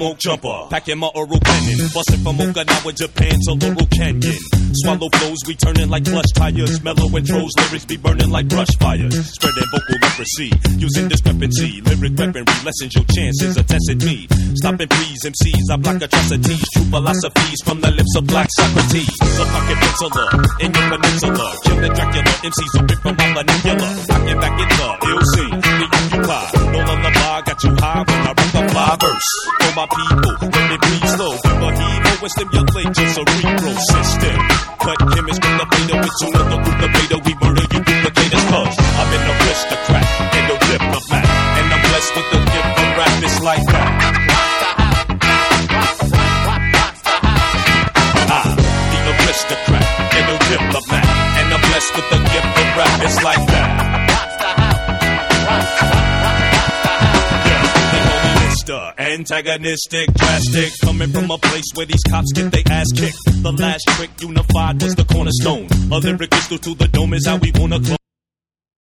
smoke jumper, packing my oral cannon, busting from Okinawa, Japan to Laurel Canyon. Swallow flows, we turning like plush tires. Mellow intros, lyrics be burning like brush fire. Spreading vocal leprosy, using discrepancy. Lyric weaponry lessens your chances of testing me. Stopping please, MCs, I block atrocities. True philosophies from the lips of black Socrates. The pocket penciler in your peninsula. Kill the Dracula, MCs are ripped from my vernacular. Rockin' back in the LC, the occupy. No lullaby, got you high when I rock a fly verse. For my people, let me breathe slow. Give a heave and stimulate your cerebral system. Cut chemists with the beta, with tuna, the group beta. We murder you duplicators, cause I'm an aristocrat and a diplomat. And I'm blessed with the gift of rap, it's like that. The aristocrat and a diplomat. And I'm blessed with the gift of rap, it's like that. Antagonistic, drastic, coming from a place where these cops get their ass kicked. The last trick unified was the cornerstone. A lyric crystal to the dome is how we wanna close.